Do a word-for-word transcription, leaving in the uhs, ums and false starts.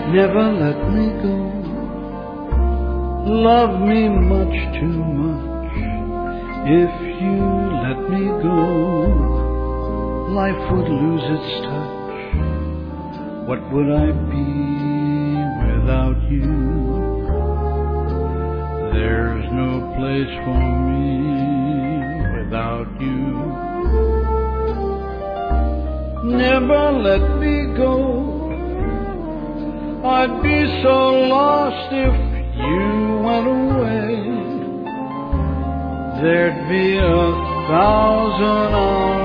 Never let me go. Love me much too much. If you let me go, life would lose its touch. What would I be without you? There's no place for me without you. Never let me go. I'd be so lost if you went away. There'd be a thousand hours